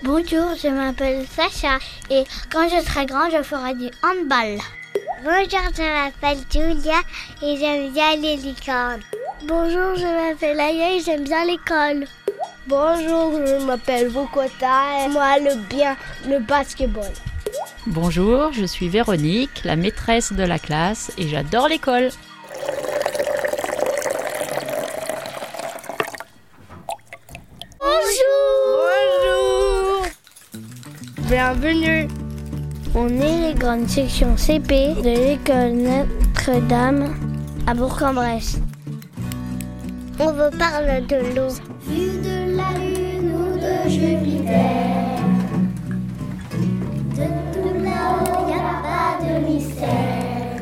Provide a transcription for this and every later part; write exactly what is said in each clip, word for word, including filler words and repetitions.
Bonjour, je m'appelle Sacha et quand je serai grand, je ferai du handball. Bonjour, je m'appelle Julia et j'aime bien les licornes. Bonjour, je m'appelle Aya et j'aime bien l'école. Bonjour, je m'appelle Bokota et moi le bien le basketball. Bonjour, je suis Véronique, la maîtresse de la classe et j'adore l'école. Bienvenue. On est les grandes sections C P de l'école Notre-Dame à Bourg-en-Bresse. On vous parle de l'eau. Vue de la lune ou de Jupiter, de tout là-haut, y a pas de mystère.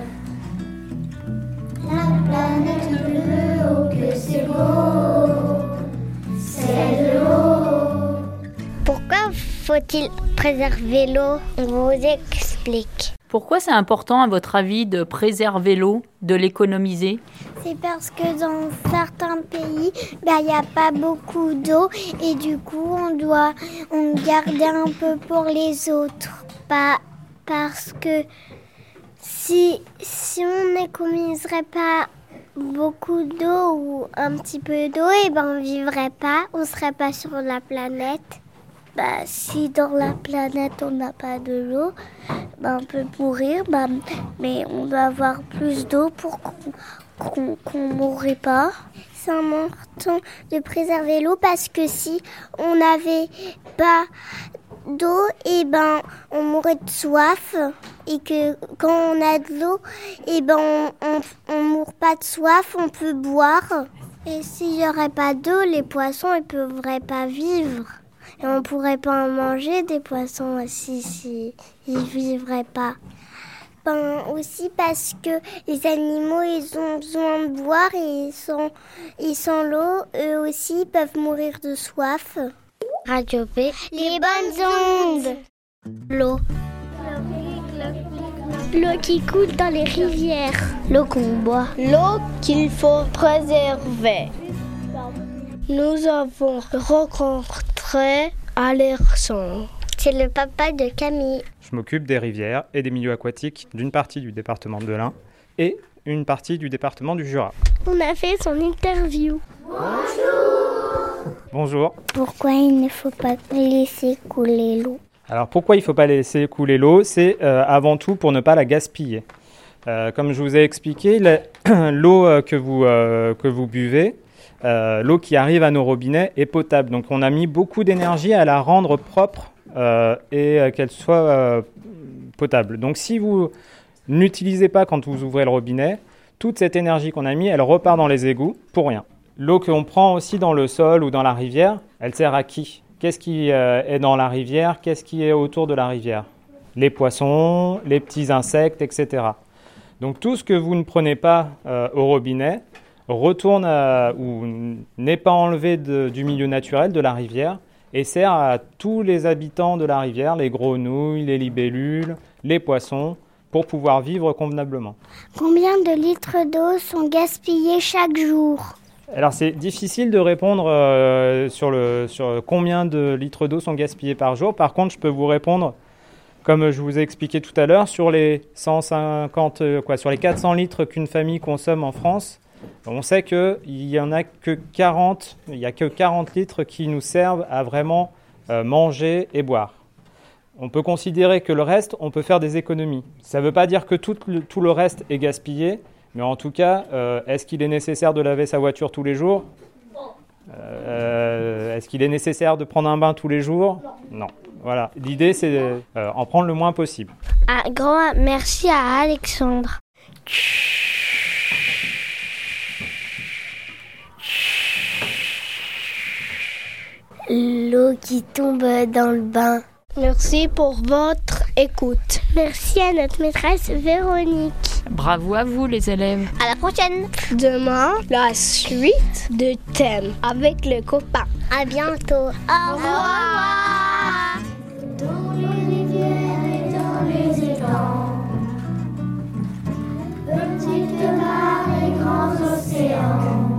La planète bleue, oh que c'est beau, c'est de l'eau. Pourquoi faut-il préserver l'eau? On vous explique. Pourquoi c'est important à votre avis de préserver l'eau, de l'économiser? C'est parce que dans certains pays, bah, y a pas beaucoup d'eau et du coup on doit on garder un peu pour les autres. Pas parce que si, si on n'économiserait pas beaucoup d'eau ou un petit peu d'eau, et ben on vivrait pas, on serait pas sur la planète. Bah, si dans la planète on n'a pas de l'eau, bah, on peut mourir, bah, mais on doit avoir plus d'eau pour qu'on qu'on, qu'on mourrait pas. C'est important de préserver l'eau parce que si on n'avait pas d'eau, et ben on mourrait de soif, et que quand on a de l'eau, et ben on, on, on mourrait pas de soif, on peut boire. Et s'il n'y aurait pas d'eau, les poissons ne pourraient pas vivre. Et on ne pourrait pas en manger des poissons si, si ils ne vivraient pas. Ben, aussi parce que les animaux, ils ont besoin de boire et sans, et sans l'eau, eux aussi, ils peuvent mourir de soif. Radio P, les bonnes ondes. L'eau. L'eau qui coule dans les rivières. L'eau qu'on boit. L'eau qu'il faut préserver. Nous avons rencontré Alexandre. C'est le papa de Camille. Je m'occupe des rivières et des milieux aquatiques d'une partie du département de l'Ain et une partie du département du Jura. On a fait son interview. Bonjour. Bonjour. Pourquoi il ne faut pas laisser couler l'eau? Alors pourquoi il ne faut pas laisser couler l'eau? C'est euh, avant tout pour ne pas la gaspiller. Euh, comme je vous ai expliqué, la, l'eau euh, que, vous, euh, que vous buvez, euh, l'eau qui arrive à nos robinets est potable. Donc on a mis beaucoup d'énergie à la rendre propre euh, et euh, qu'elle soit euh, potable. Donc si vous n'utilisez pas quand vous ouvrez le robinet, toute cette énergie qu'on a mis, elle repart dans les égouts pour rien. L'eau qu'on prend aussi dans le sol ou dans la rivière, elle sert à qui? Qu'est-ce qui euh, est dans la rivière? Qu'est-ce qui est autour de la rivière? Les poissons, les petits insectes, et cetera. Donc tout ce que vous ne prenez pas euh, au robinet retourne à, ou n'est pas enlevé de, du milieu naturel de la rivière et sert à tous les habitants de la rivière, les grenouilles, les libellules, les poissons, pour pouvoir vivre convenablement. Combien de litres d'eau sont gaspillés chaque jour? Alors c'est difficile de répondre euh, sur, le, sur combien de litres d'eau sont gaspillés par jour. Par contre, je peux vous répondre, comme je vous ai expliqué tout à l'heure, sur les cent cinquante, quoi, sur les quatre cents litres qu'une famille consomme en France. On sait qu'il y en a que quarante, il y a que quarante litres qui nous servent à vraiment euh, manger et boire. On peut considérer que le reste, on peut faire des économies. Ça ne veut pas dire que tout le, tout le reste est gaspillé. Mais en tout cas, euh, est-ce qu'il est nécessaire de laver sa voiture tous les jours? euh, Est-ce qu'il est nécessaire de prendre un bain tous les jours? Non. Voilà. L'idée, c'est d'en euh, prendre le moins possible. Un grand merci à Alexandre. L'eau qui tombe dans le bain. Merci pour votre écoute. Merci à notre maîtresse Véronique. Bravo à vous les élèves. À la prochaine. Demain, la suite de thème avec les copains. À bientôt. Au revoir. Dans les rivières et dans les étangs, petites mares et grands océans.